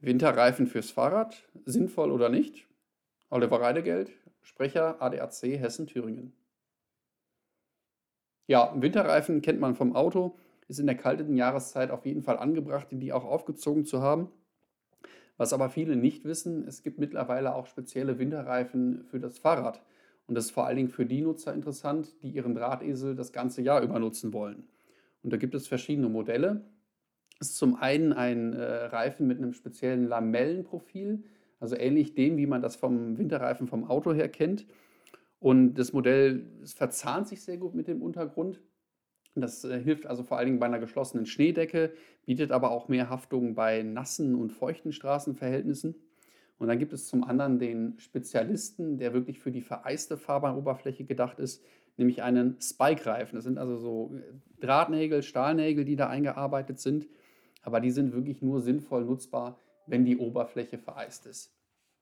Winterreifen fürs Fahrrad, sinnvoll oder nicht? Oliver Reidegeld, Sprecher ADAC Hessen-Thüringen. Ja, Winterreifen kennt man vom Auto, ist in der kalten Jahreszeit auf jeden Fall angebracht, die auch aufgezogen zu haben. Was aber viele nicht wissen, es gibt mittlerweile auch spezielle Winterreifen für das Fahrrad. Und das ist vor allen Dingen für die Nutzer interessant, die ihren Drahtesel das ganze Jahr über nutzen wollen. Und da gibt es verschiedene Modelle. Es ist zum einen ein Reifen mit einem speziellen Lamellenprofil, also ähnlich dem, wie man das vom Winterreifen vom Auto her kennt. Und das Modell, es verzahnt sich sehr gut mit dem Untergrund. Das hilft also vor allen Dingen bei einer geschlossenen Schneedecke, bietet aber auch mehr Haftung bei nassen und feuchten Straßenverhältnissen. Und dann gibt es zum anderen den Spezialisten, der wirklich für die vereiste Fahrbahnoberfläche gedacht ist, nämlich einen Spike-Reifen. Das sind also so Drahtnägel, Stahlnägel, die da eingearbeitet sind, aber die sind wirklich nur sinnvoll nutzbar, wenn die Oberfläche vereist ist.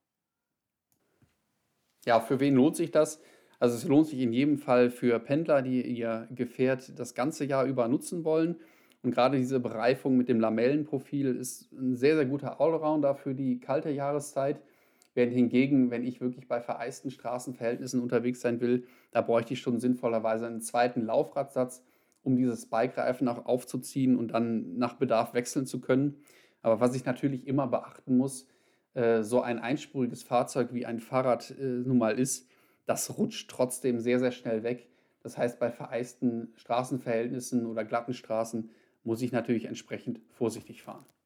Ja, für wen lohnt sich das? Also es lohnt sich in jedem Fall für Pendler, die ihr Gefährt das ganze Jahr über nutzen wollen. Und gerade diese Bereifung mit dem Lamellenprofil ist ein sehr, sehr guter Allrounder für die kalte Jahreszeit. Während hingegen, wenn ich wirklich bei vereisten Straßenverhältnissen unterwegs sein will, da bräuchte ich schon sinnvollerweise einen zweiten Laufradsatz, um dieses Bikereifen auch aufzuziehen und dann nach Bedarf wechseln zu können. Aber was ich natürlich immer beachten muss, so ein einspuriges Fahrzeug wie ein Fahrrad nun mal ist, das rutscht trotzdem sehr, sehr schnell weg. Das heißt, bei vereisten Straßenverhältnissen oder glatten Straßen muss ich natürlich entsprechend vorsichtig fahren.